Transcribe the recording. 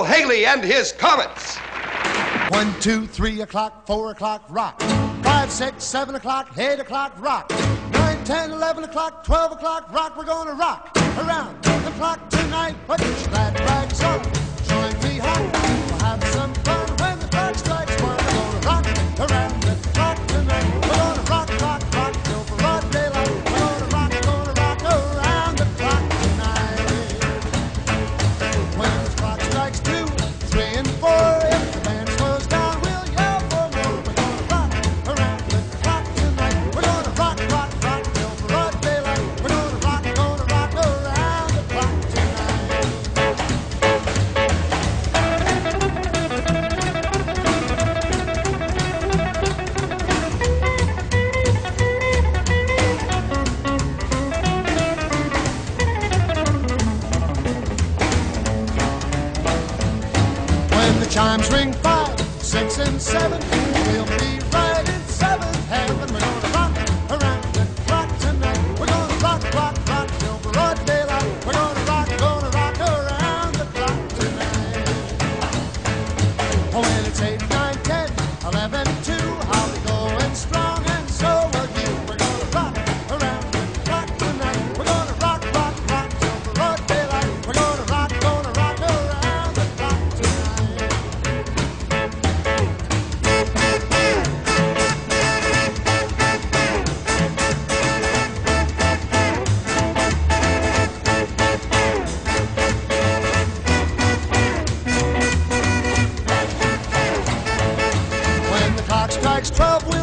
Bill Haley and his Comets. 1, 2, 3 o'clock, 4 o'clock, rock. 5, 6, 7 o'clock, 8 o'clock, rock. 9, 10, 11 o'clock, 12 o'clock, rock. We're gonna rock around the clock tonight. Put your glad rags on, join me home. We'll have some fun when the clock strikes 1. We're gonna rock around the clock tonight. We're gonna rock, rock, rock till broad daylight. We're gonna rock around the clock tonight. When the clock strikes 2, 3, and 4, if the band slows down, we'll yell for more. We're gonna rock around the clock tonight. We're gonna rock, rock, rock till broad daylight. We're gonna rock around the clock tonight. When the chimes ring 5, 6, and 7, we'll be right in 7th heaven. We're gonna rock around the clock tonight. We're gonna rock, rock, rock till broad daylight. We're gonna rock around the clock tonight. Oh, when it's 8, 9, 10, 11, 2, I'll be going strong, and so will you. We're gonna rock around the clock tonight. We're gonna rock, rock, rock till broad daylight. We're gonna rock around the clock tonight. When the clock strikes 12, we'll